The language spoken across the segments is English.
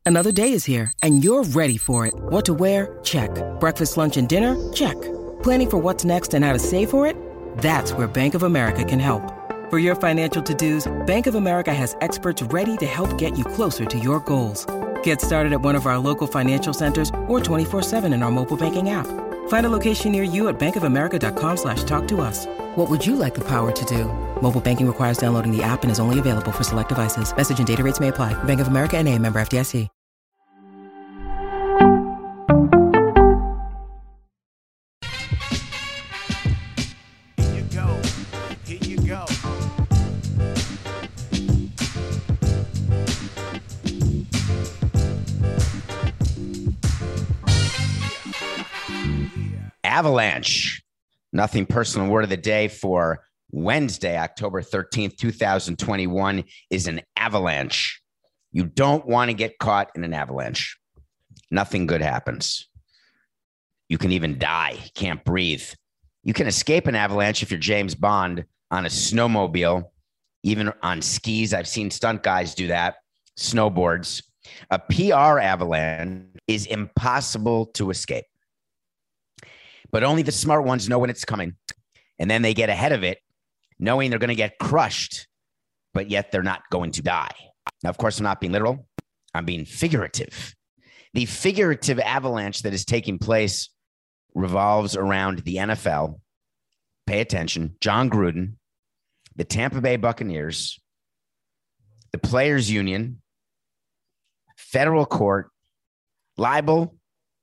Another day is here, and you're ready for it. What to wear? Check. Breakfast, lunch, and dinner? Check. Planning for what's next and how to save for it? That's where Bank of America can help. For your financial to-dos, Bank of America has experts ready to help get you closer to your goals. Get started at one of our local financial centers or 24/7 in our mobile banking app. Find a location near you at bankofamerica.com/talktous. What would you like the power to do? Mobile banking requires downloading the app and is only available for select devices. Message and data rates may apply. Bank of America N.A., member FDIC. Here you go. Avalanche. Nothing personal. Word of the day for Wednesday, October 13th, 2021 is an avalanche. You don't want to get caught in an avalanche. Nothing good happens. You can even die. You can't breathe. You can escape an avalanche if you're James Bond on a snowmobile, even on skis. I've seen stunt guys do that, snowboards. A PR avalanche is impossible to escape. But only the smart ones know when it's coming. And then they get ahead of it, knowing they're going to get crushed, but yet they're not going to die. Now, of course, I'm not being literal. I'm being figurative. The figurative avalanche that is taking place revolves around the NFL. Pay attention. John Gruden, the Tampa Bay Buccaneers, the Players Union, federal court, libel,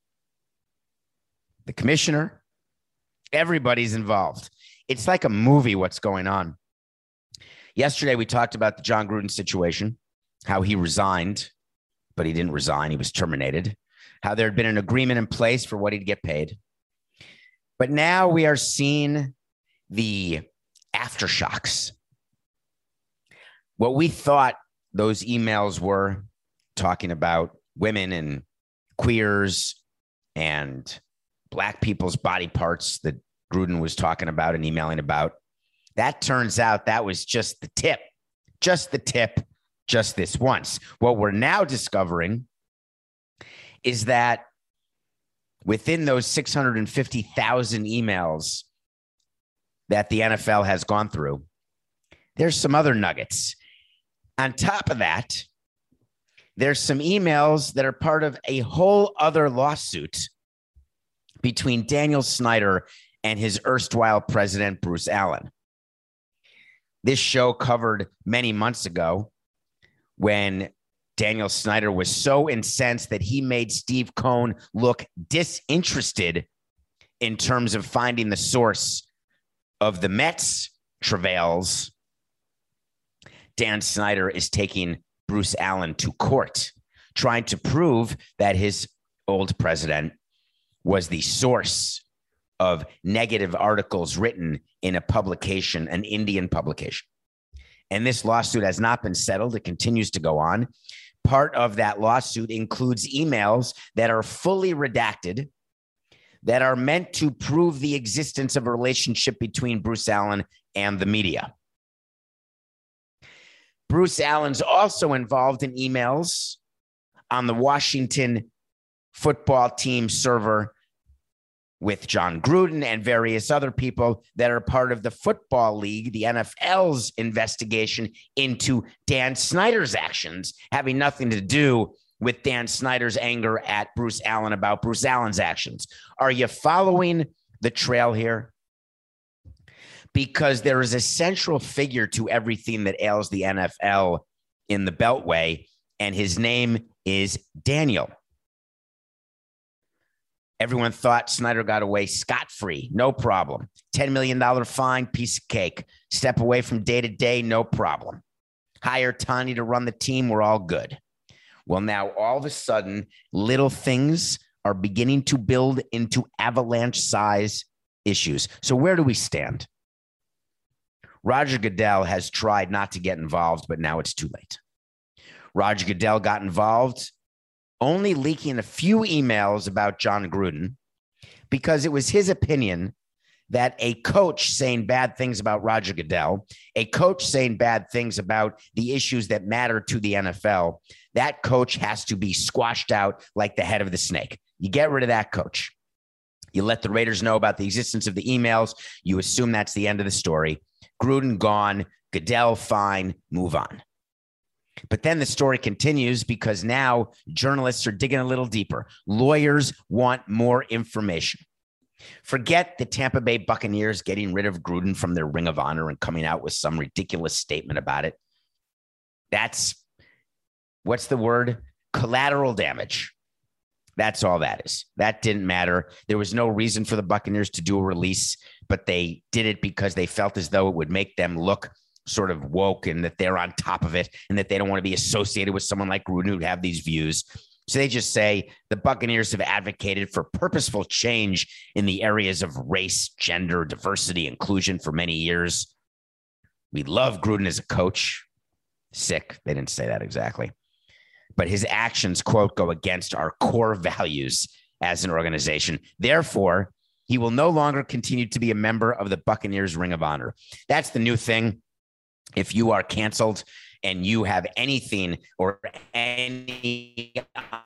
the commissioner, everybody's involved. It's like a movie, what's going on. Yesterday, we talked about the John Gruden situation, how he resigned, but he didn't resign. He was terminated. How there had been an agreement in place for what he'd get paid. But now we are seeing the aftershocks. What we thought those emails were talking about women and queers and Black people's body parts that Gruden was talking about and emailing about. That turns out that was just the tip, just this once. What we're now discovering is that within those 650,000 emails that the NFL has gone through, there's some other nuggets. On top of that, there's some emails that are part of a whole other lawsuit between Daniel Snyder and his erstwhile president, Bruce Allen. This show covered many months ago when Daniel Snyder was so incensed that he made Steve Cohen look disinterested in terms of finding the source of the Mets travails. Dan Snyder is taking Bruce Allen to court, trying to prove that his old president was the source of negative articles written in a publication, an Indian publication. And this lawsuit has not been settled. It continues to go on. Part of that lawsuit includes emails that are fully redacted that are meant to prove the existence of a relationship between Bruce Allen and the media. Bruce Allen's also involved in emails on the Washington football team server with John Gruden and various other people that are part of the football league, the NFL's investigation into Dan Snyder's actions, having nothing to do with Dan Snyder's anger at Bruce Allen about Bruce Allen's actions. Are you following the trail here? Because there is a central figure to everything that ails the NFL in the Beltway, and his name is Daniel. Everyone thought Snyder got away scot-free, no problem. $10 million fine, piece of cake. Step away from day-to-day, no problem. Hire Tani to run the team, we're all good. Well, now all of a sudden, little things are beginning to build into avalanche-size issues. So where do we stand? Roger Goodell has tried not to get involved, but now it's too late. Roger Goodell got involved, only leaking a few emails about John Gruden because it was his opinion that a coach saying bad things about Roger Goodell, a coach saying bad things about the issues that matter to the NFL, that coach has to be squashed out like the head of the snake. You get rid of that coach. You let the Raiders know about the existence of the emails. You assume that's the end of the story. Gruden gone, Goodell fine, move on. But then the story continues because now journalists are digging a little deeper. Lawyers want more information. Forget the Tampa Bay Buccaneers getting rid of Gruden from their Ring of Honor and coming out with some ridiculous statement about it. That's, what's the word? Collateral damage. That's all that is. That didn't matter. There was no reason for the Buccaneers to do a release, but they did it because they felt as though it would make them look sort of woke and that they're on top of it and that they don't want to be associated with someone like Gruden who'd have these views. So they just say the Buccaneers have advocated for purposeful change in the areas of race, gender, diversity, inclusion for many years. We love Gruden as a coach. Sick. They didn't say that exactly. But his actions, quote, go against our core values as an organization. Therefore, he will no longer continue to be a member of the Buccaneers Ring of Honor. That's the new thing. If you are canceled and you have anything or any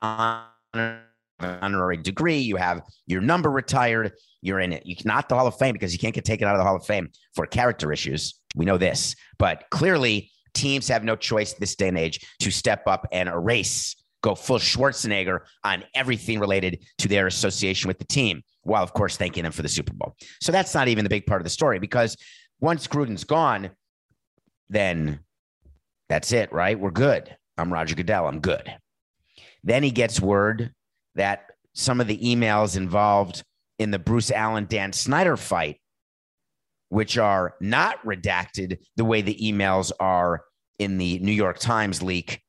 honorary degree, you have your number retired, you're in it. You cannot the Hall of Fame because you can't get taken out of the Hall of Fame for character issues. We know this, but clearly teams have no choice this day and age to step up and erase, go full Schwarzenegger on everything related to their association with the team, while of course thanking them for the Super Bowl. So that's not even the big part of the story, because once Gruden's gone, then that's it, right? We're good. I'm Roger Goodell. I'm good. Then he gets word that some of the emails involved in the Bruce Allen, Dan Snyder fight, which are not redacted the way the emails are in the New York Times leak.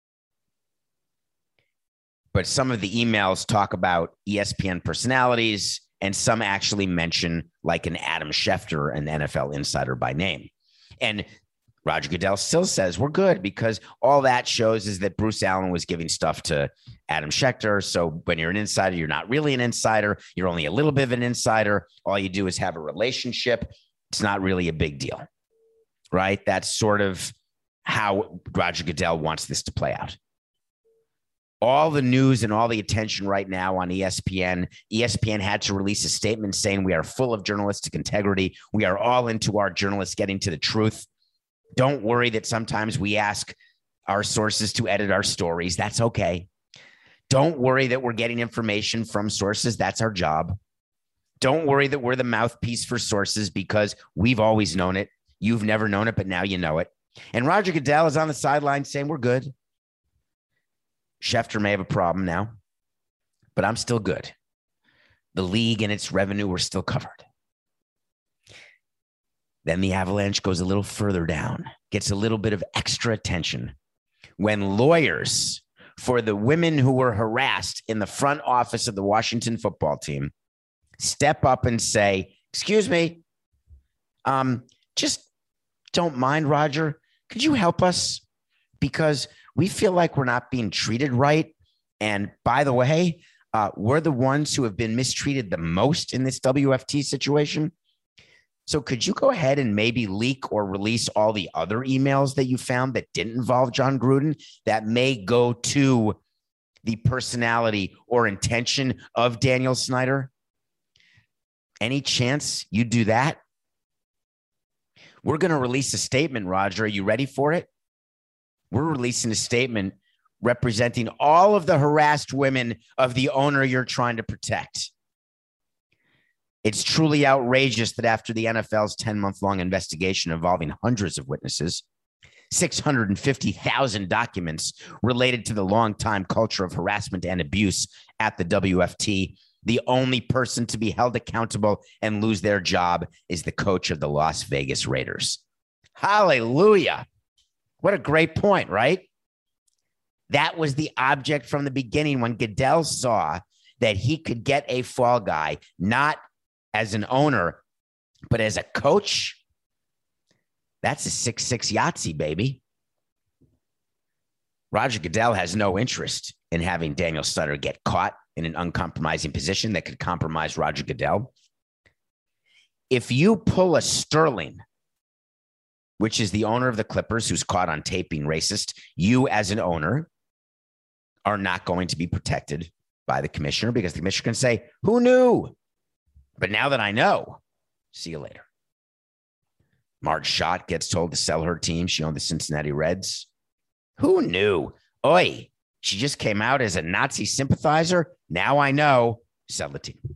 But some of the emails talk about ESPN personalities, and some actually mention like an Adam Schefter, an NFL insider by name. And Roger Goodell still says we're good because all that shows is that Bruce Allen was giving stuff to Adam Schefter. So when you're an insider, you're not really an insider. You're only a little bit of an insider. All you do is have a relationship. It's not really a big deal, right? That's sort of how Roger Goodell wants this to play out. All the news and all the attention right now on ESPN. ESPN had to release a statement saying we are full of journalistic integrity. We are all into our journalists getting to the truth. Don't worry that sometimes we ask our sources to edit our stories. That's okay. Don't worry that we're getting information from sources. That's our job. Don't worry that we're the mouthpiece for sources because we've always known it. You've never known it, but now you know it. And Roger Goodell is on the sideline saying we're good. Schefter may have a problem now, but I'm still good. The league and its revenue were still covered. Then the avalanche goes a little further down, gets a little bit of extra attention when lawyers for the women who were harassed in the front office of the Washington football team step up and say, excuse me, just don't mind, Roger. Could you help us? Because we feel like we're not being treated right. And by the way, we're the ones who have been mistreated the most in this WFT situation. So could you go ahead and maybe leak or release all the other emails that you found that didn't involve John Gruden that may go to the personality or intention of Daniel Snyder? Any chance you do that? We're going to release a statement, Roger. Are you ready for it? We're releasing a statement representing all of the harassed women of the owner you're trying to protect. It's truly outrageous that after the NFL's 10-month-long investigation involving hundreds of witnesses, 650,000 documents related to the long-time culture of harassment and abuse at the WFT, the only person to be held accountable and lose their job is the coach of the Las Vegas Raiders. Hallelujah. What a great point, right? That was the object from the beginning when Goodell saw that he could get a fall guy, not as an owner, but as a coach. That's a 6'6" Yahtzee, baby. Roger Goodell has no interest in having Daniel Snyder get caught in an uncompromising position that could compromise Roger Goodell. If you pull a Sterling, which is the owner of the Clippers, who's caught on tape being racist, you as an owner are not going to be protected by the commissioner, because the commissioner can say, who knew? But now that I know, see you later. Marge Schott gets told to sell her team. She owned the Cincinnati Reds. Who knew? Oi, she just came out as a Nazi sympathizer. Now I know. Sell the team.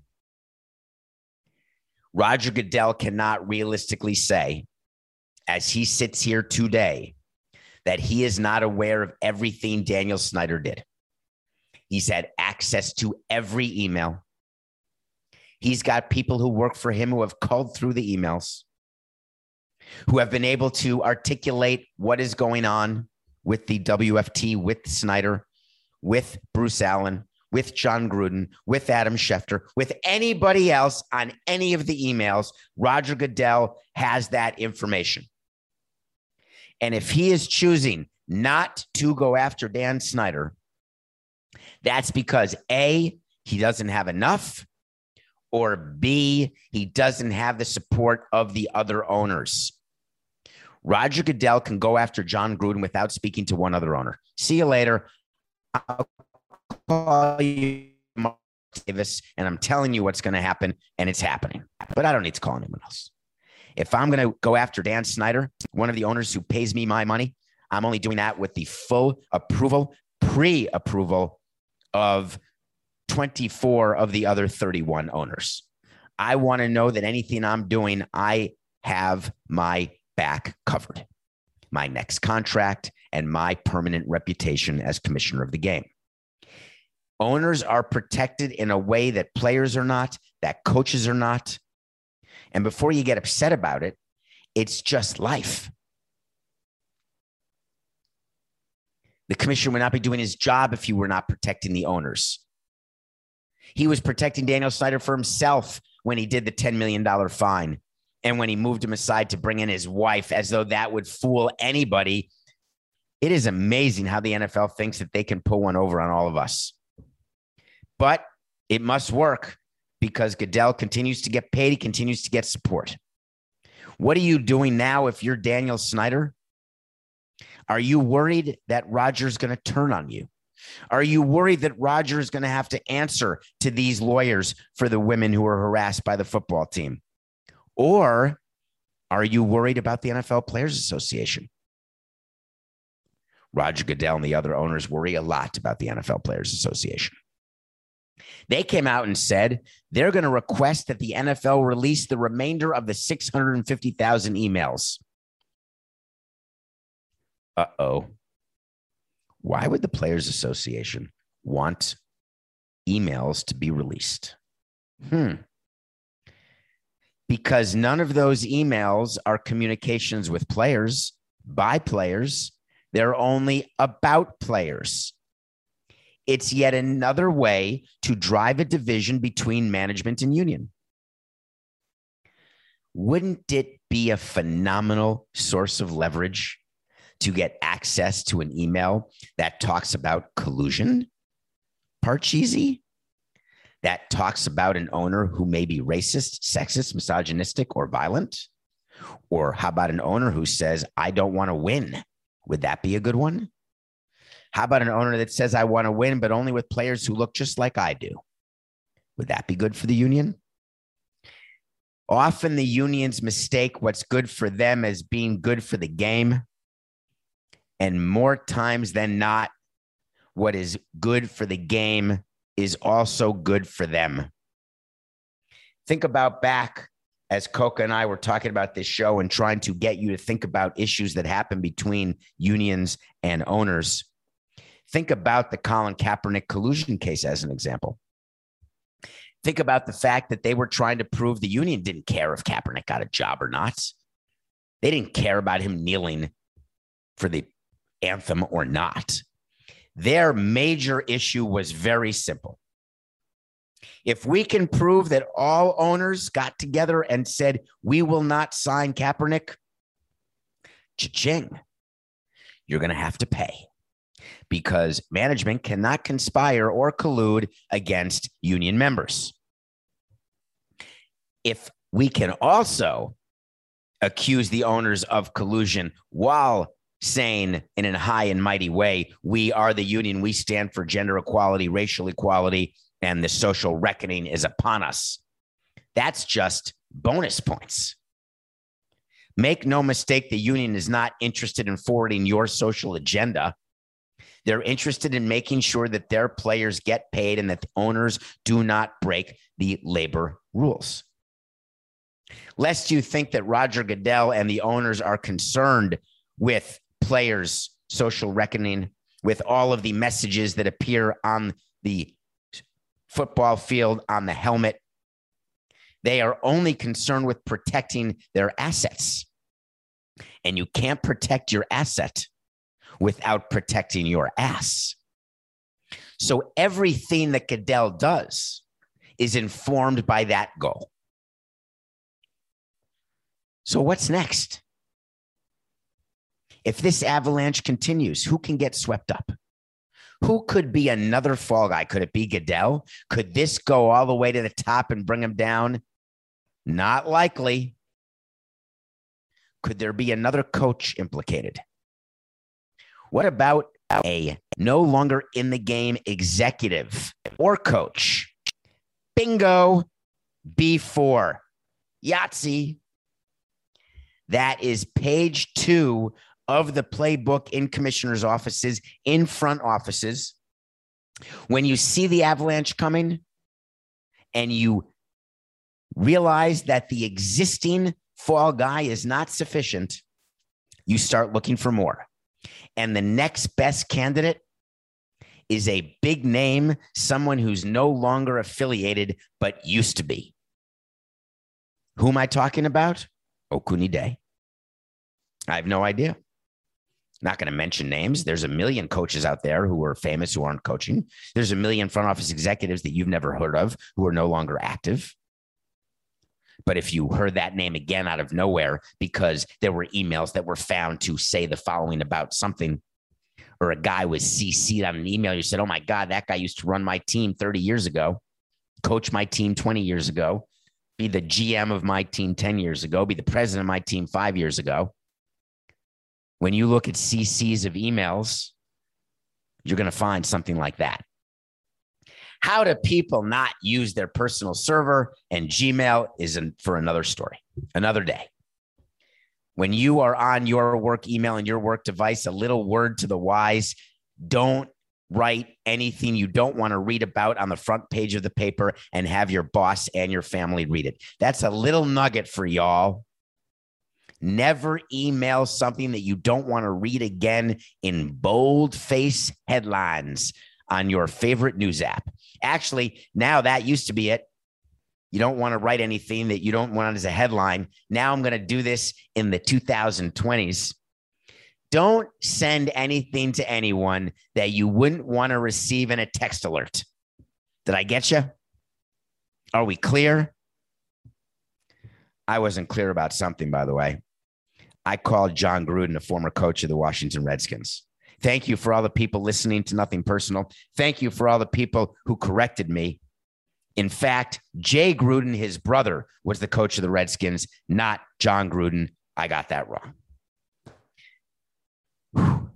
Roger Goodell cannot realistically say, as he sits here today, that he is not aware of everything Daniel Snyder did. He's had access to every email. He's got people who work for him who have culled through the emails, who have been able to articulate what is going on with the WFT, with Snyder, with Bruce Allen, with John Gruden, with Adam Schefter, with anybody else on any of the emails. Roger Goodell has that information. And if he is choosing not to go after Dan Snyder, that's because A, he doesn't have enough, or B, he doesn't have the support of the other owners. Roger Goodell can go after John Gruden without speaking to one other owner. See you later. I'll call you, Mark Davis, and I'm telling you what's going to happen, and it's happening. But I don't need to call anyone else. If I'm going to go after Dan Snyder, one of the owners who pays me my money, I'm only doing that with the full approval, pre-approval of 24 of the other 31 owners. I want to know that anything I'm doing, I have my back covered. My next contract and my permanent reputation as commissioner of the game. Owners are protected in a way that players are not, that coaches are not. And before you get upset about it, it's just life. The commissioner would not be doing his job if you were not protecting the owners. He was protecting Daniel Snyder for himself when he did the $10 million fine and when he moved him aside to bring in his wife, as though that would fool anybody. It is amazing how the NFL thinks that they can pull one over on all of us. But it must work because Goodell continues to get paid. He continues to get support. What are you doing now if you're Daniel Snyder? Are you worried that Roger's going to turn on you? Are you worried that Roger is going to have to answer to these lawyers for the women who are harassed by the football team? Or are you worried about the NFL Players Association? Roger Goodell and the other owners worry a lot about the NFL Players Association. They came out and said they're going to request that the NFL release the remainder of the 650,000 emails. Uh-oh. Why would the Players Association want emails to be released? Because none of those emails are communications with players, by players. They're only about players. It's yet another way to drive a division between management and union. Wouldn't it be a phenomenal source of leverage to get access to an email that talks about collusion, Parcheesi, that talks about an owner who may be racist, sexist, misogynistic, or violent? Or how about an owner who says, I don't want to win? Would that be a good one? How about an owner that says, I want to win, but only with players who look just like I do? Would that be good for the union? Often the unions mistake what's good for them as being good for the game. And more times than not, what is good for the game is also good for them. Think about back as Coca and I were talking about this show and trying to get you to think about issues that happen between unions and owners. Think about the Colin Kaepernick collusion case as an example. Think about the fact that they were trying to prove the union didn't care if Kaepernick got a job or not. They didn't care about him kneeling for the anthem or not. Their major issue was very simple. If we can prove that all owners got together and said, we will not sign Kaepernick, cha-ching, you're going to have to pay, because management cannot conspire or collude against union members. If We can also accuse the owners of collusion while saying in a high and mighty way, we are the union. We stand for gender equality, racial equality, and the social reckoning is upon us. That's just bonus points. Make no mistake, the union is not interested in forwarding your social agenda. They're interested in making sure that their players get paid and that the owners do not break the labor rules. Lest you think that Roger Goodell and the owners are concerned with players' social reckoning, with all of the messages that appear on the football field, on the helmet. They are only concerned with protecting their assets. And you can't protect your asset without protecting your ass. So everything that Goodell does is informed by that goal. So what's next? If this avalanche continues, who can get swept up? Who could be another fall guy? Could it be Goodell? Could this go all the way to the top and bring him down? Not likely. Could there be another coach implicated? What about a no longer in the game executive or coach? Bingo. B4. Yahtzee. That is page 2 of the playbook in commissioners' offices, in front offices. When you see the avalanche coming and you realize that the existing fall guy is not sufficient, you start looking for more. And the next best candidate is a big name, someone who's no longer affiliated, but used to be. Who am I talking about? Okunide. I have no idea. Not going to mention names. There's a million coaches out there who are famous who aren't coaching. There's a million front office executives that you've never heard of who are no longer active. But if you heard that name again out of nowhere because there were emails that were found to say the following about something, or a guy was CC'd on an email, you said, oh my God, that guy used to run my team 30 years ago, coach my team 20 years ago, be the GM of my team 10 years ago, be the president of my team 5 years ago. When you look at CCs of emails, you're going to find something like that. How do people not use their personal server and Gmail is for another story, another day. When you are on your work email and your work device, a little word to the wise, don't write anything you don't want to read about on the front page of the paper and have your boss and your family read it. That's a little nugget for y'all. Never email something that you don't want to read again in bold-face headlines on your favorite news app. Actually, now that used to be it. You don't want to write anything that you don't want as a headline. Now I'm going to do this in the 2020s. Don't send anything to anyone that you wouldn't want to receive in a text alert. Did I get you? Are we clear? I wasn't clear about something, by the way. I called John Gruden, a former coach of the Washington Redskins. Thank you for all the people listening to Nothing Personal. Thank you for all the people who corrected me. In fact, Jay Gruden, his brother, was the coach of the Redskins, not John Gruden. I got that wrong. Whew.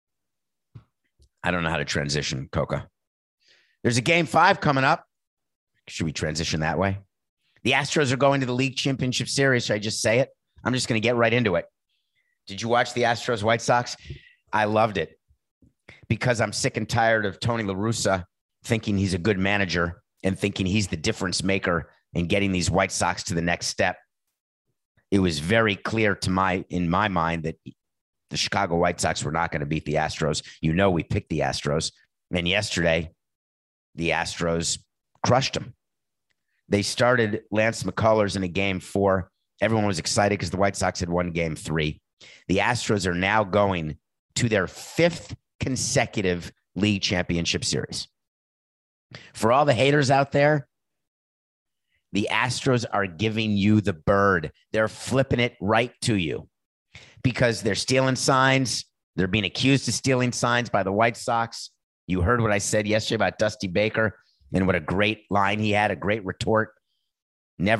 I don't know how to transition, Coca. There's a game 5 coming up. Should we transition that way? The Astros are going to the league championship series. Should I just say it? I'm just going to get right into it. Did you watch the Astros White Sox? I loved it because I'm sick and tired of Tony La Russa thinking he's a good manager and thinking he's the difference maker in getting these White Sox to the next step. It was very clear in my mind that the Chicago White Sox were not going to beat the Astros. You know, we picked the Astros. And yesterday, the Astros crushed them. They started Lance McCullers in a game 4. Everyone was excited because the White Sox had won game 3. The Astros are now going to their 5th consecutive league championship series. For all the haters out there, the Astros are giving you the bird. They're flipping it right to you because they're stealing signs. They're being accused of stealing signs by the White Sox. You heard what I said yesterday about Dusty Baker and what a great line he had, a great retort. Never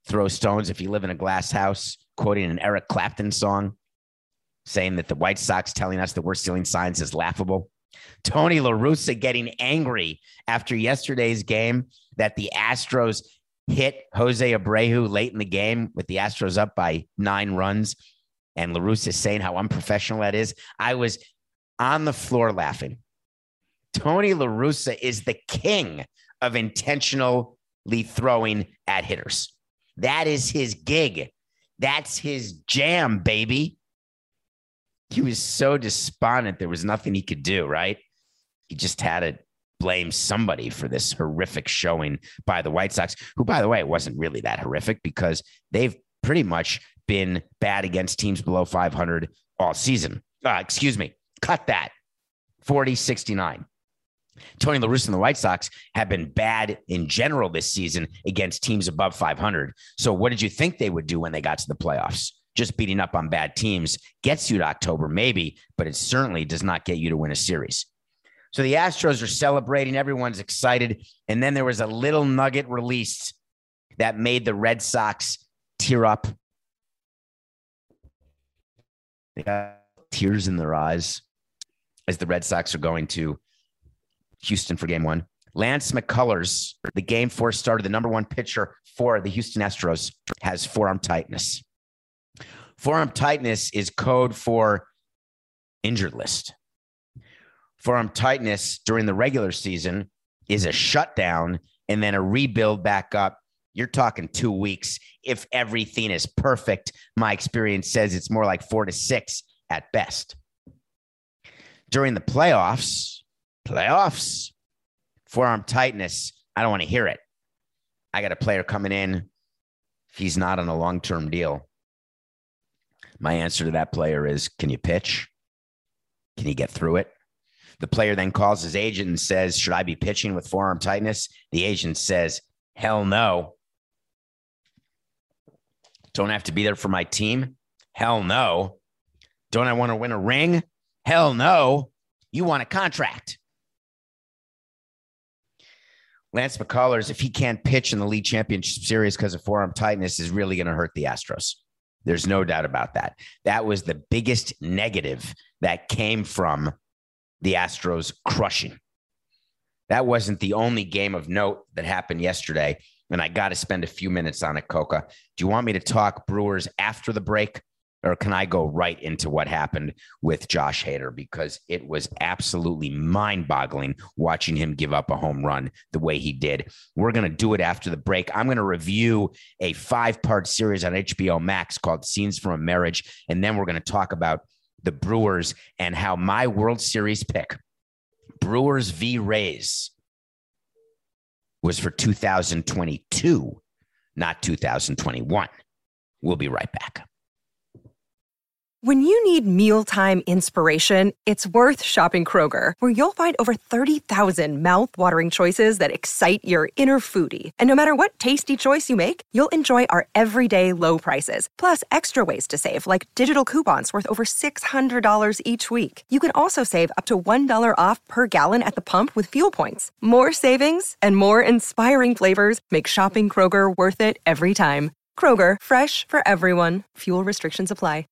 throw stones if you live in a glass house, quoting an Eric Clapton song, saying that the White Sox telling us that we're stealing signs is laughable. Tony La Russa getting angry after yesterday's game that the Astros hit Jose Abreu late in the game with the Astros up by 9 runs. And La Russa saying how unprofessional that is. I was on the floor laughing. Tony La Russa is the king of intentionally throwing at hitters. That is his gig. That's his jam, baby. He was so despondent. There was nothing he could do, right? He just had to blame somebody for this horrific showing by the White Sox, who, by the way, wasn't really that horrific because they've pretty much been bad against teams below 500 all season. Cut that. 40-69. Tony La Russa and the White Sox have been bad in general this season against teams above 500. So what did you think they would do when they got to the playoffs? Just beating up on bad teams gets you to October, maybe, but it certainly does not get you to win a series. So the Astros are celebrating. Everyone's excited. And then there was a little nugget released that made the Red Sox tear up. They got tears in their eyes as the Red Sox are going to Houston for game 1. Lance McCullers, the game 4 starter, the number 1 pitcher for the Houston Astros, has forearm tightness. Forearm tightness is code for injured list. Forearm tightness during the regular season is a shutdown and then a rebuild back up. You're talking 2 weeks. If everything is perfect, my experience says it's more like 4 to 6 at best. During the playoffs, forearm tightness, I don't want to hear it. I got a player coming in. If he's not on a long-term deal, my answer to that player is, can you pitch? Can you get through it? The player then calls his agent and says, should I be pitching with forearm tightness? The agent says, hell no. Don't have to be there for my team? Hell no. Don't I want to win a ring? Hell no. You want a contract. Lance McCullers, if he can't pitch in the league championship series because of forearm tightness, is really going to hurt the Astros. There's no doubt about that. That was the biggest negative that came from the Astros crushing. That wasn't the only game of note that happened yesterday, and I got to spend a few minutes on it, Coca. Do you want me to talk Brewers after the break, or can I go right into what happened with Josh Hader? Because it was absolutely mind-boggling watching him give up a home run the way he did. We're going to do it after the break. I'm going to review a 5-part series on HBO Max called Scenes from a Marriage, and then we're going to talk about the Brewers and how my World Series pick, Brewers v. Rays, was for 2022, not 2021. We'll be right back. When you need mealtime inspiration, it's worth shopping Kroger, where you'll find over 30,000 mouth-watering choices that excite your inner foodie. And no matter what tasty choice you make, you'll enjoy our everyday low prices, plus extra ways to save, like digital coupons worth over $600 each week. You can also save up to $1 off per gallon at the pump with fuel points. More savings and more inspiring flavors make shopping Kroger worth it every time. Kroger, fresh for everyone. Fuel restrictions apply.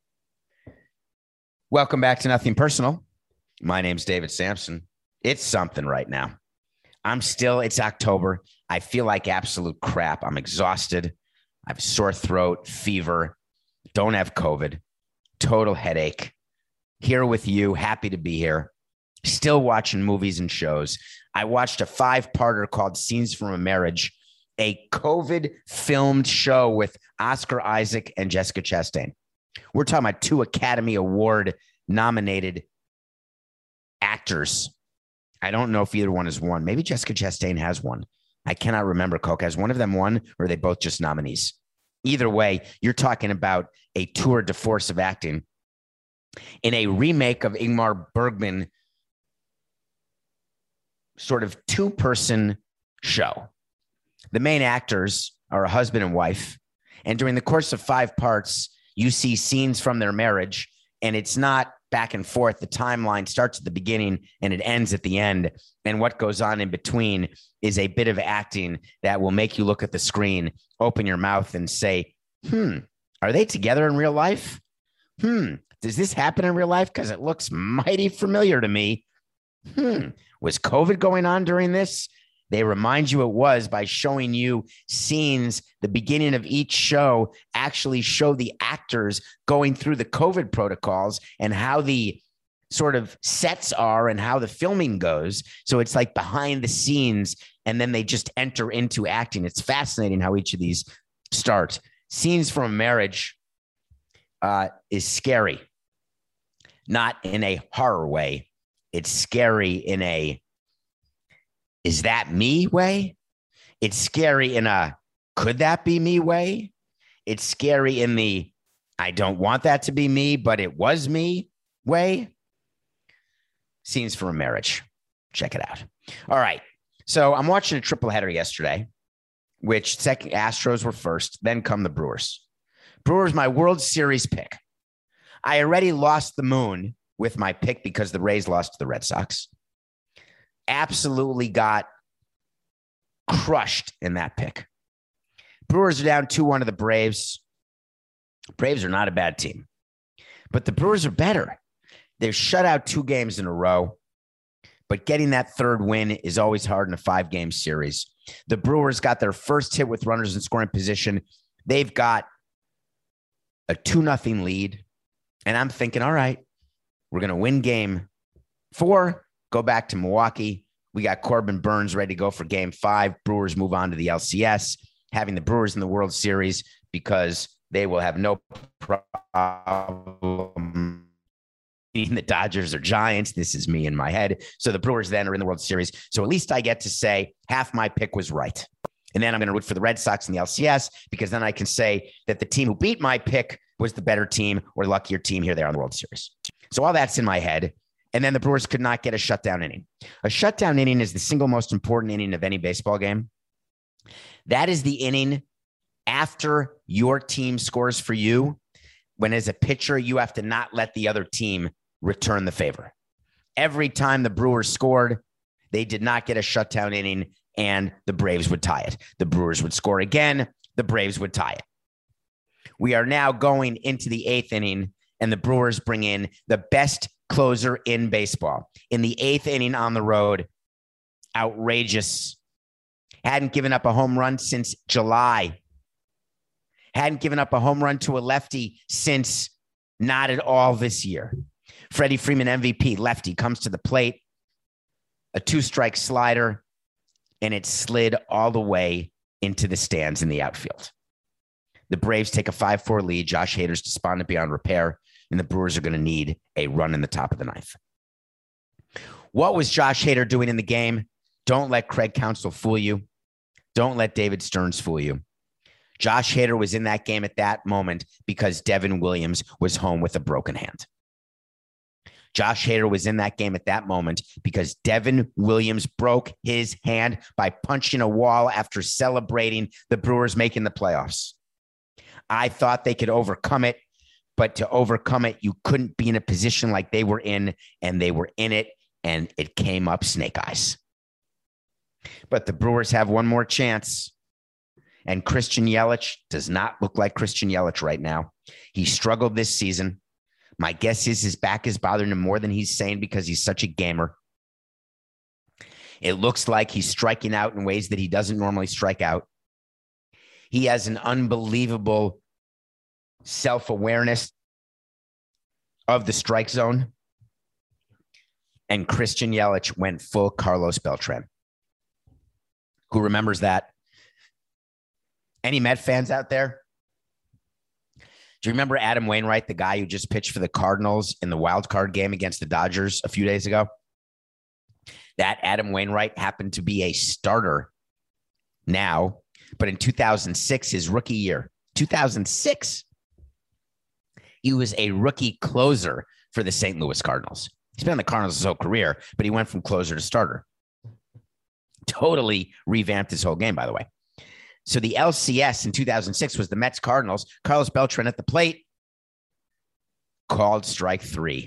Welcome back to Nothing Personal. My name's David Sampson. It's something right now. It's October. I feel like absolute crap. I'm exhausted. I have a sore throat, fever, don't have COVID, total headache. Here with you, happy to be here. Still watching movies and shows. I watched a 5-parter called Scenes from a Marriage, a COVID-filmed show with Oscar Isaac and Jessica Chastain. We're talking about 2 Academy Award nominated actors. I don't know if either one has won. Maybe Jessica Chastain has won. I cannot remember, Coke. Has one of them won, or are they both just nominees? Either way, you're talking about a tour de force of acting in a remake of Ingmar Bergman, sort of 2-person show. The main actors are a husband and wife, and during the course of 5 parts, you see scenes from their marriage, and it's not back and forth. The timeline starts at the beginning and it ends at the end. And what goes on in between is a bit of acting that will make you look at the screen, open your mouth and say, are they together in real life? Does this happen in real life? Because it looks mighty familiar to me. Was COVID going on during this? They remind you it was by showing you scenes. The beginning of each show actually show the actors going through the COVID protocols and how the sort of sets are and how the filming goes. So it's like behind the scenes, and then they just enter into acting. It's fascinating how each of these start. Scenes from a Marriage is scary, not in a horror way. It's scary in a, is that me way? It's scary in a, could that be me way? It's scary in the, I don't want that to be me, but it was me way. Scenes from a Marriage. Check it out. All right. So I'm watching a triple header yesterday, which second Astros were first, then come the Brewers. Brewers, my World Series pick. I already lost the moon with my pick because the Rays lost to the Red Sox. Absolutely got crushed in that pick. Brewers are down 2-1 to the Braves. Braves are not a bad team, but the Brewers are better. They've shut out 2 games in a row, but getting that third win is always hard in a 5-game series. The Brewers got their first hit with runners in scoring position. They've got a 2-0 lead, and I'm thinking, all right, we're going to win game 4, go back to Milwaukee. We got Corbin Burnes ready to go for game 5. Brewers move on to the LCS, having the Brewers in the World Series because they will have no problem beating the Dodgers or Giants. This is me in my head. So the Brewers then are in the World Series. So at least I get to say half my pick was right. And then I'm going to root for the Red Sox in the LCS because then I can say that the team who beat my pick was the better team or luckier team. Here they are in the World Series. So all that's in my head. And then the Brewers could not get a shutdown inning. A shutdown inning is the single most important inning of any baseball game. That is the inning after your team scores for you, when as a pitcher, you have to not let the other team return the favor. Every time the Brewers scored, they did not get a shutdown inning, and the Braves would tie it. The Brewers would score again. The Braves would tie it. We are now going into the 8th inning, and the Brewers bring in the best closer in baseball. In the 8th inning on the road, outrageous. Hadn't given up a home run since July. Hadn't given up a home run to a lefty since not at all this year. Freddie Freeman, MVP, lefty, comes to the plate. A 2-strike slider, and it slid all the way into the stands in the outfield. The Braves take a 5-4 lead. Josh Hader's despondent beyond repair, and the Brewers are going to need a run in the top of the 9th. What was Josh Hader doing in the game? Don't let Craig Counsell fool you. Don't let David Stearns fool you. Josh Hader was in that game at that moment because Devin Williams was home with a broken hand. Josh Hader was in that game at that moment because Devin Williams broke his hand by punching a wall after celebrating the Brewers making the playoffs. I thought they could overcome it, but to overcome it, you couldn't be in a position like they were in, and they were in it, and it came up snake eyes. But the Brewers have one more chance, and Christian Yelich does not look like Christian Yelich right now. He struggled this season. My guess is his back is bothering him more than he's saying because he's such a gamer. It looks like he's striking out in ways that he doesn't normally strike out. He has an unbelievable self-awareness of the strike zone. And Christian Yelich went full Carlos Beltran. Who remembers that? Any Met fans out there? Do you remember Adam Wainwright, the guy who just pitched for the Cardinals in the wild card game against the Dodgers a few days ago? That Adam Wainwright happened to be a starter now, but in 2006, his rookie year, 2006, he was a rookie closer for the St. Louis Cardinals. He's been on the Cardinals his whole career, but he went from closer to starter. Totally revamped his whole game, by the way. So the LCS in 2006 was the Mets Cardinals. Carlos Beltran at the plate called strike 3.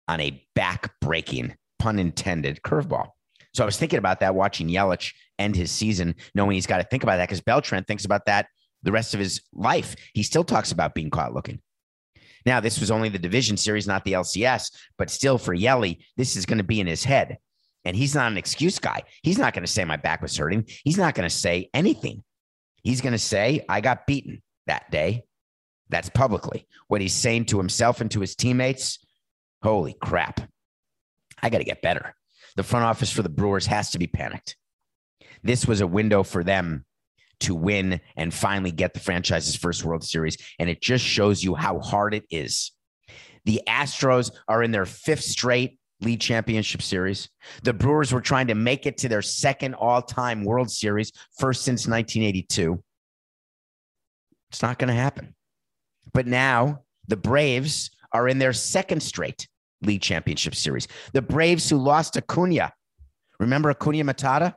on a back-breaking, pun intended, curveball. So I was thinking about that watching Yelich end his season, knowing he's got to think about that because Beltran thinks about that the rest of his life. He still talks about being caught looking. Now, this was only the division series, not the LCS, but still for Yelly, this is going to be in his head. And he's not an excuse guy. He's not going to say my back was hurting. He's not going to say anything. He's going to say, I got beaten that day. That's publicly. What he's saying to himself and to his teammates, holy crap, I got to get better. The front office for the Brewers has to be panicked. This was a window for them to win and finally get the franchise's first World Series. And it just shows you how hard it is. The Astros are in their 5th straight league championship series. The Brewers were trying to make it to their 2nd all-time World Series, first since 1982. It's not going to happen. But now the Braves are in their 2nd straight league championship series. The Braves who lost Acuna. Remember Acuna Matata?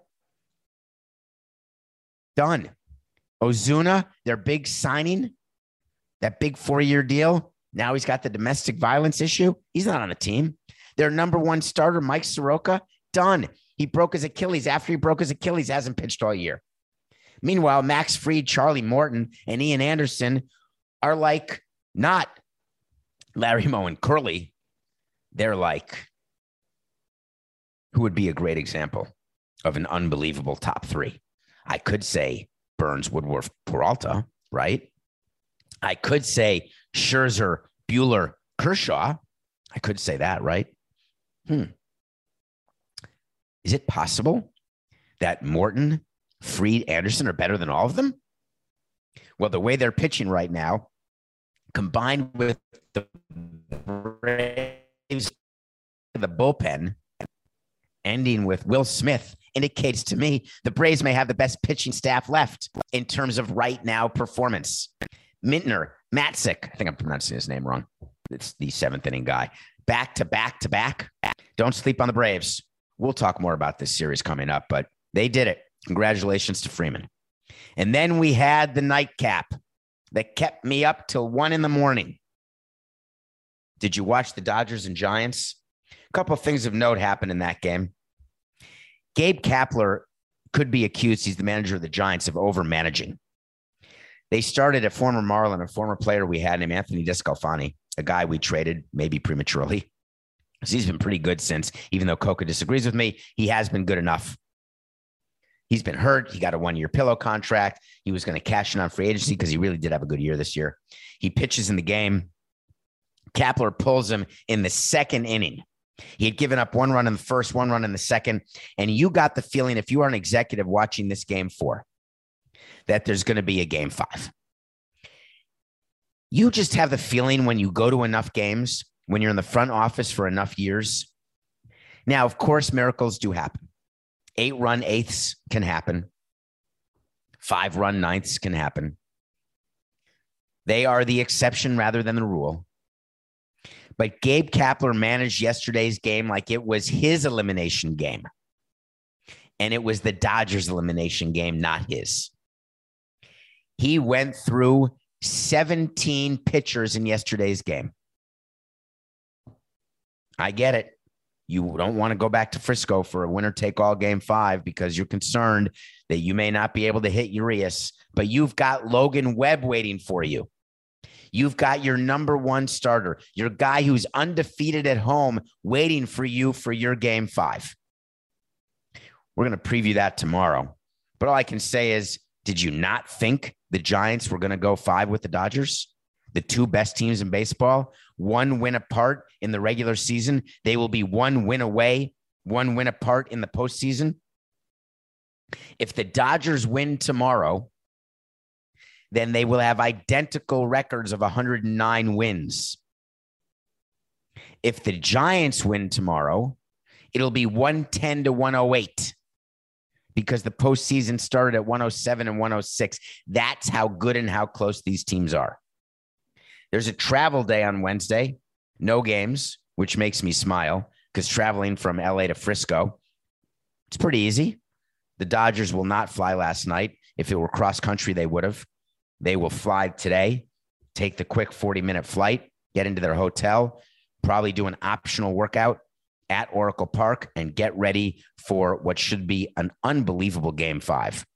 Done. Ozuna, their big signing, that big 4-year deal. Now he's got the domestic violence issue. He's not on the team. Their number 1 starter, Mike Soroka, done. He broke his Achilles. After he broke his Achilles, hasn't pitched all year. Meanwhile, Max Fried, Charlie Morton, and Ian Anderson are like not Larry Moe and Curly. They're like, who would be a great example of an unbelievable top 3? I could say Burns, Woodworth, Peralta, right? I could say Scherzer, Buehler, Kershaw. I could say that, right? Is it possible that Morton, Fried, Anderson are better than all of them? Well, the way they're pitching right now, combined with the Braves, the bullpen, ending with Will Smith, indicates to me the Braves may have the best pitching staff left in terms of right now performance. Mintner, Matzik, I think I'm pronouncing his name wrong. It's the 7th inning guy. Back to back to back. Don't sleep on the Braves. We'll talk more about this series coming up, but they did it. Congratulations to Freeman. And then we had the nightcap that kept me up till 1 a.m. Did you watch the Dodgers and Giants? A couple of things of note happened in that game. Gabe Kapler could be accused, he's the manager of the Giants, of overmanaging. They started a former Marlin, a former player we had named Anthony Descalfani, a guy we traded maybe prematurely. So he's been pretty good since, even though Coca disagrees with me, he has been good enough. He's been hurt. He got a 1-year pillow contract. He was going to cash in on free agency because he really did have a good year this year. He pitches in the game. Kapler pulls him in the 2nd inning. He had given up 1 run in the first, 1 run in the second. And you got the feeling, if you are an executive watching this game 4, that there's going to be a game 5. You just have the feeling when you go to enough games, when you're in the front office for enough years. Now, of course, miracles do happen. 8-run 8ths can happen. 5-run 9ths can happen. They are the exception rather than the rule. But Gabe Kapler managed yesterday's game like it was his elimination game. And it was the Dodgers' elimination game, not his. He went through 17 pitchers in yesterday's game. I get it. You don't want to go back to Frisco for a winner-take-all game 5 because you're concerned that you may not be able to hit Urias, but you've got Logan Webb waiting for you. You've got your number 1 starter, your guy who's undefeated at home waiting for you for your game 5. We're going to preview that tomorrow. But all I can say is, did you not think the Giants were going to go 5 with the Dodgers? The 2 best teams in baseball, 1 win apart in the regular season. They will be 1 win away, 1 win apart in the postseason. If the Dodgers win tomorrow, then they will have identical records of 109 wins. If the Giants win tomorrow, it'll be 110 to 108 because the postseason started at 107 and 106. That's how good and how close these teams are. There's a travel day on Wednesday, no games, which makes me smile because traveling from LA to Frisco, it's pretty easy. The Dodgers will not fly last night. If it were cross country, they would have. They will fly today, take the quick 40-minute flight, get into their hotel, probably do an optional workout at Oracle Park and get ready for what should be an unbelievable Game 5.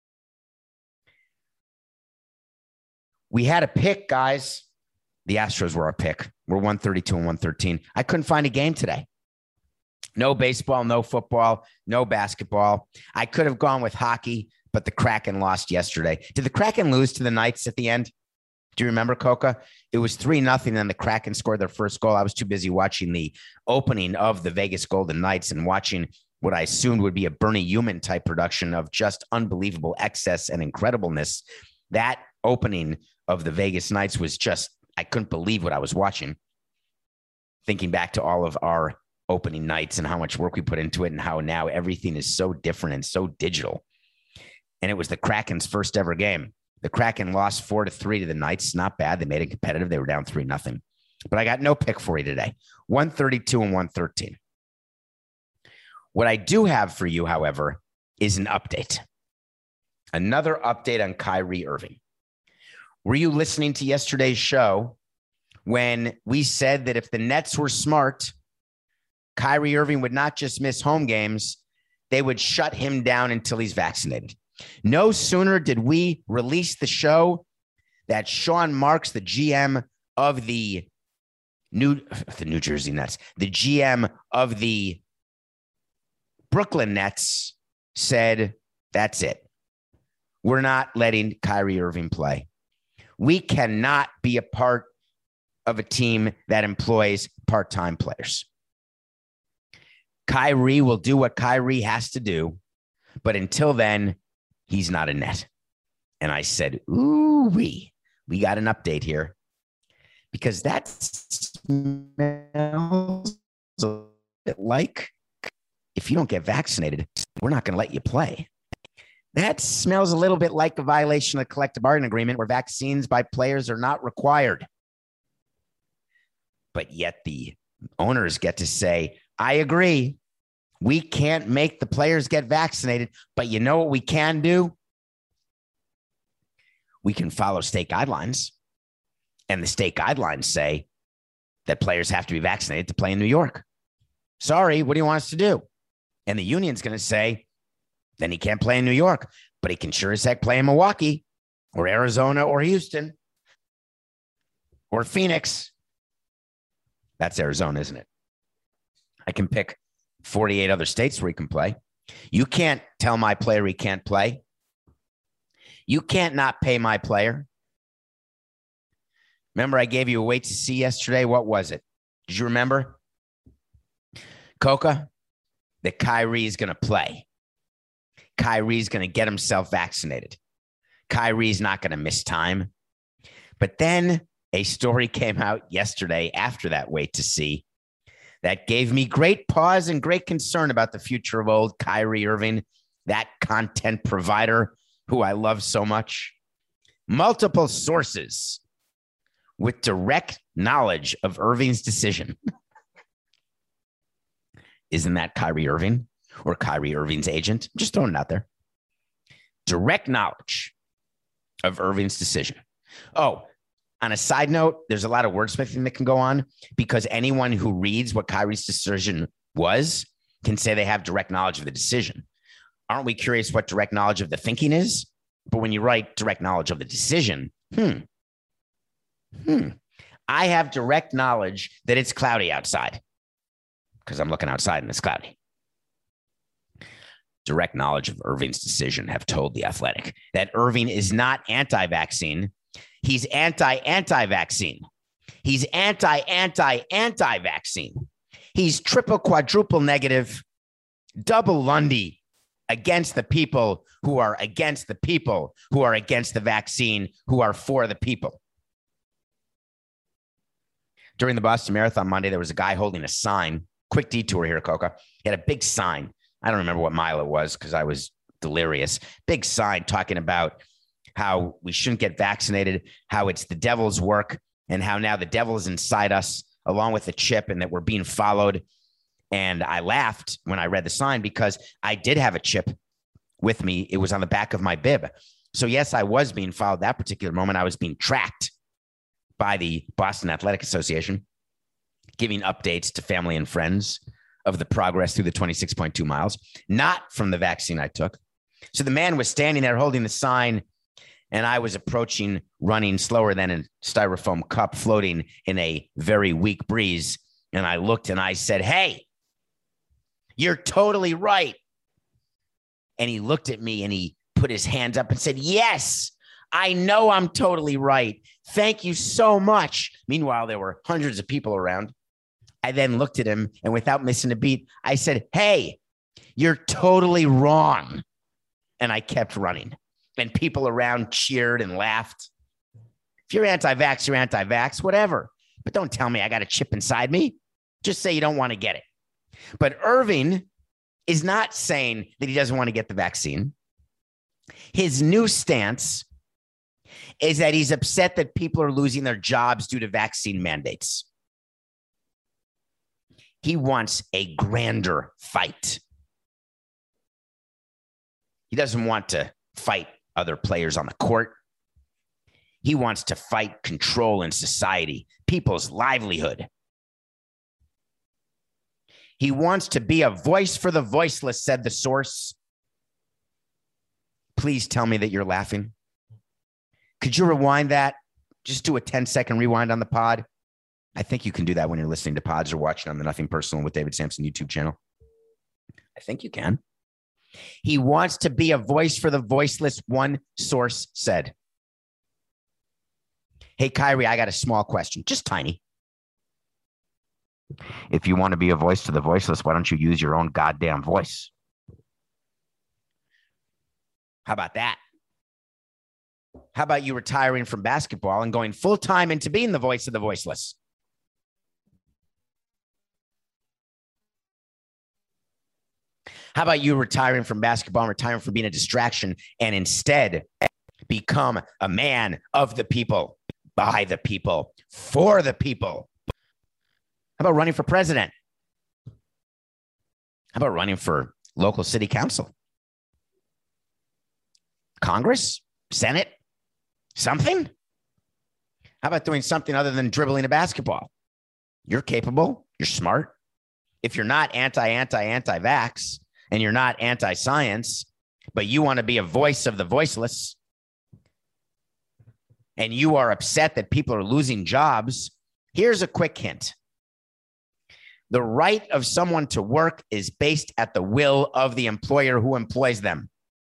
We had a pick, guys. The Astros were our pick. We're 132 and 113. I couldn't find a game today. No baseball, no football, no basketball. I could have gone with hockey, but the Kraken lost yesterday. Did the Kraken lose to the Knights at the end? Do you remember, Coca? It was 3-0, and the Kraken scored their first goal. I was too busy watching the opening of the Vegas Golden Knights and watching what I assumed would be a Bernie Human type production of just unbelievable excess and incredibleness. That opening of the Vegas Knights was just, I couldn't believe what I was watching. Thinking back to all of our opening nights and how much work we put into it and how now everything is so different and so digital. And it was the Kraken's first ever game. The Kraken lost 4-3 to the Knights. Not bad. They made it competitive. They were down 3-0. But I got no pick for you today. 132 and 113. What I do have for you, however, is an update. Another update on Kyrie Irving. Were you listening to yesterday's show when we said that if the Nets were smart, Kyrie Irving would not just miss home games, they would shut him down until he's vaccinated? No sooner did we release the show that Sean Marks, the GM of the New Jersey Nets, the GM of the Brooklyn Nets, said, that's it. We're not letting Kyrie Irving play. We cannot be a part of a team that employs part-time players. Kyrie will do what Kyrie has to do, but until then, he's not a Net. And I said, ooh, we got an update here, because that smells a bit like if you don't get vaccinated, we're not going to let you play. That smells a little bit like a violation of the collective bargaining agreement where vaccines by players are not required. But yet the owners get to say, I agree. We can't make the players get vaccinated, but you know what we can do? We can follow state guidelines. And the state guidelines say that players have to be vaccinated to play in New York. Sorry, what do you want us to do? And the union's going to say, then he can't play in New York, but he can sure as heck play in Milwaukee or Arizona or Houston or Phoenix. That's Arizona, isn't it? I can pick 48 other states where he can play. You can't tell my player he can't play. You can't not pay my player. Remember, I gave you a wait to see yesterday. What was it? Did you remember? Coca, that Kyrie's going to play. Kyrie's going to get himself vaccinated. Kyrie's not going to miss time. But then a story came out yesterday after that wait to see that gave me great pause and great concern about the future of old Kyrie Irving, that content provider who I love so much. Multiple sources with direct knowledge of Irving's decision. Isn't that Kyrie Irving or Kyrie Irving's agent? I'm just throwing it out there. Direct knowledge of Irving's decision. Oh, on a side note, there's a lot of wordsmithing that can go on because anyone who reads what Kyrie's decision was can say they have direct knowledge of the decision. Aren't we curious what direct knowledge of the thinking is? But when you write direct knowledge of the decision, I have direct knowledge that it's cloudy outside because I'm looking outside and it's cloudy. Direct knowledge of Irving's decision have told The Athletic that Irving is not anti-vaccine. He's anti-vaccine. He's anti-vaccine. He's triple, quadruple negative, double Lundy against the people who are against the people who are against the vaccine, who are for the people. During the Boston Marathon Monday, there was a guy holding a sign. Quick detour here, Coca. He had a big sign. I don't remember what mile it was because I was delirious. Big sign talking about how we shouldn't get vaccinated, how it's the devil's work, and how now the devil is inside us along with the chip and that we're being followed. And I laughed when I read the sign because I did have a chip with me. It was on the back of my bib. So yes, I was being followed that particular moment. I was being tracked by the Boston Athletic Association. giving updates to family and friends of the progress through the 26.2 miles, not from the vaccine I took. So the man was standing there holding the sign, and I was approaching, running slower than a styrofoam cup floating in a very weak breeze. And I looked and I said, "Hey, you're totally right." And he looked at me and he put his hands up and said, "Yes, I know I'm totally right. Thank you so much." Meanwhile, there were hundreds of people around. I then looked at him, and without missing a beat, I said, "Hey, you're totally wrong." And I kept running, and people around cheered and laughed. If you're anti-vax, you're anti-vax, whatever. But don't tell me I got a chip inside me. Just say you don't want to get it. But Irving is not saying that he doesn't want to get the vaccine. His new stance is that he's upset that people are losing their jobs due to vaccine mandates. He wants a grander fight. He doesn't want to fight other players on the court. He wants to fight control in society, people's livelihood. He wants to be a voice for the voiceless, said the source. Please tell me that you're laughing. Could you rewind that? Just do a 10-second rewind on the pod. I think you can do that when you're listening to pods or watching on the Nothing Personal with David Sampson YouTube channel. I think you can. He wants to be a voice for the voiceless, one source said. Hey, Kyrie, I got a small question, just tiny. If you want to be a voice to the voiceless, why don't you use your own goddamn voice? How about that? How about you retiring from basketball and going full-time into being the voice of the voiceless? How about you retiring from basketball and retiring from being a distraction and instead become a man of the people, by the people, for the people? How about running for president? How about running for local city council? Congress? Senate? Something? How about doing something other than dribbling a basketball? You're capable. You're smart. If you're not anti-vax and you're not anti-science, but you want to be a voice of the voiceless, and you are upset that people are losing jobs, here's a quick hint. The right of someone to work is based at the will of the employer who employs them.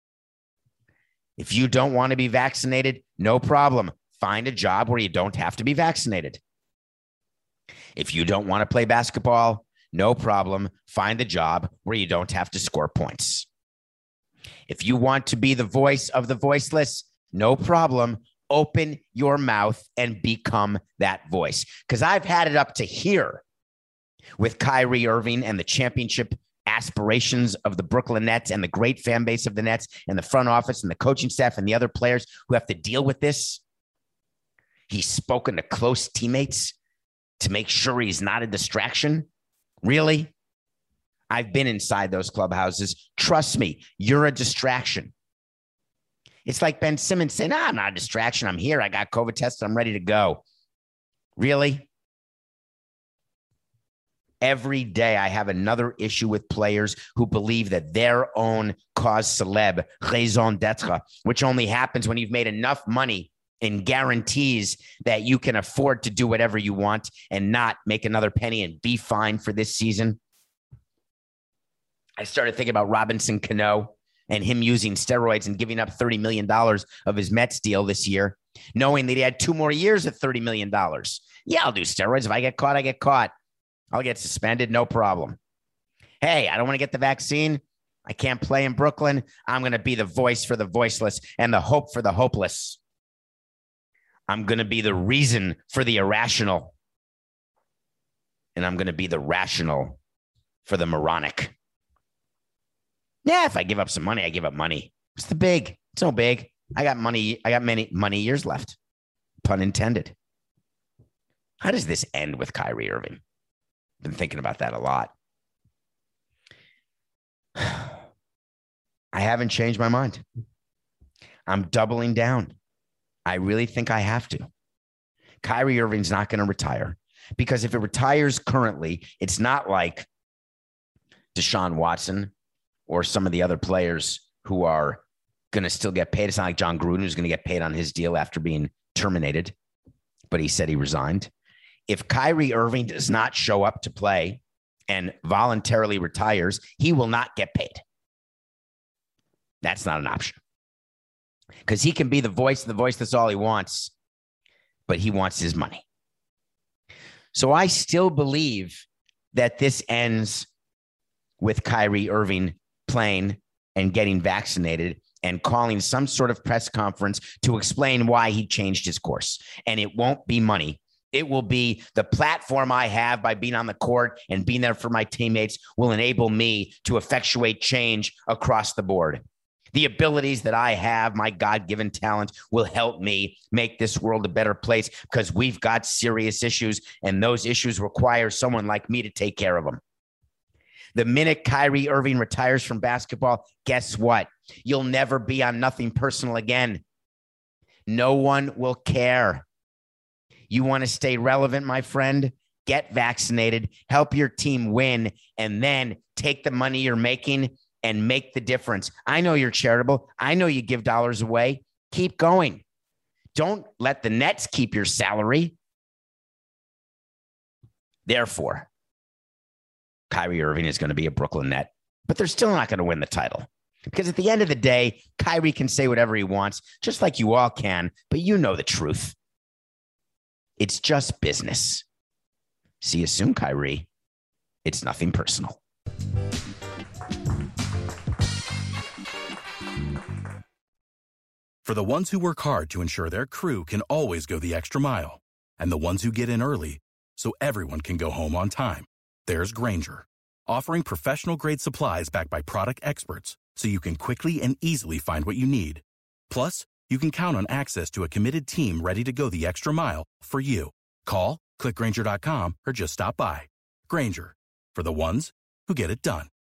If you don't want to be vaccinated, no problem. Find a job where you don't have to be vaccinated. If you don't want to play basketball, no problem. Find a job where you don't have to score points. If you want to be the voice of the voiceless, no problem. Open your mouth and become that voice. Because I've had it up to here with Kyrie Irving and the championship aspirations of the Brooklyn Nets and the great fan base of the Nets and the front office and the coaching staff and the other players who have to deal with this. He's spoken to close teammates to make sure he's not a distraction. Really? I've been inside those clubhouses. Trust me, you're a distraction. It's like Ben Simmons saying, I'm not a distraction. I'm here. I got COVID tested. I'm ready to go. Really? Every day I have another issue with players who believe that their own cause célèbre, raison d'être, which only happens when you've made enough money and guarantees that you can afford to do whatever you want and not make another penny and be fine for this season. I started thinking about Robinson Cano and him using steroids and giving up $30 million of his Mets deal this year, knowing that he had 2 more years at $30 million. Yeah, I'll do steroids. If I get caught, I get caught. I'll get suspended, no problem. Hey, I don't want to get the vaccine. I can't play in Brooklyn. I'm going to be the voice for the voiceless and the hope for the hopeless. I'm going to be the reason for the irrational. And I'm going to be the rational for the moronic. Yeah, if I give up some money, I give up money. What's the big? It's no big. I got money. I got many money years left. Pun intended. How does this end with Kyrie Irving? Been thinking about that a lot. I haven't changed my mind. I'm doubling down. I really think I have to. Kyrie Irving's not going to retire. Because if it retires currently, it's not like Deshaun Watson or some of the other players who are going to still get paid. It's not like John Gruden, who's going to get paid on his deal after being terminated, but he said he resigned. If Kyrie Irving does not show up to play and voluntarily retires, he will not get paid. That's not an option. Because he can be the voice, that's all he wants, but he wants his money. So I still believe that this ends with Kyrie Irving playing and getting vaccinated and calling some sort of press conference to explain why he changed his course. And it won't be money. It will be the platform I have by being on the court and being there for my teammates will enable me to effectuate change across the board. The abilities that I have, my God-given talent, will help me make this world a better place because we've got serious issues, and those issues require someone like me to take care of them. The minute Kyrie Irving retires from basketball, guess what? You'll never be on Nothing Personal again. No one will care. You want to stay relevant, my friend? Get vaccinated, help your team win, and then take the money you're making and make the difference. I know you're charitable. I know you give dollars away. Keep going. Don't let the Nets keep your salary. Therefore, Kyrie Irving is going to be a Brooklyn Net, but they're still not going to win the title. Because at the end of the day, Kyrie can say whatever he wants, just like you all can, but you know the truth. It's just business. See you soon, Kyrie. It's nothing personal. For the ones who work hard to ensure their crew can always go the extra mile, and the ones who get in early so everyone can go home on time, there's Grainger, offering professional-grade supplies backed by product experts so you can quickly and easily find what you need. Plus, you can count on access to a committed team ready to go the extra mile for you. Call, click Grainger.com, or just stop by. Grainger, for the ones who get it done.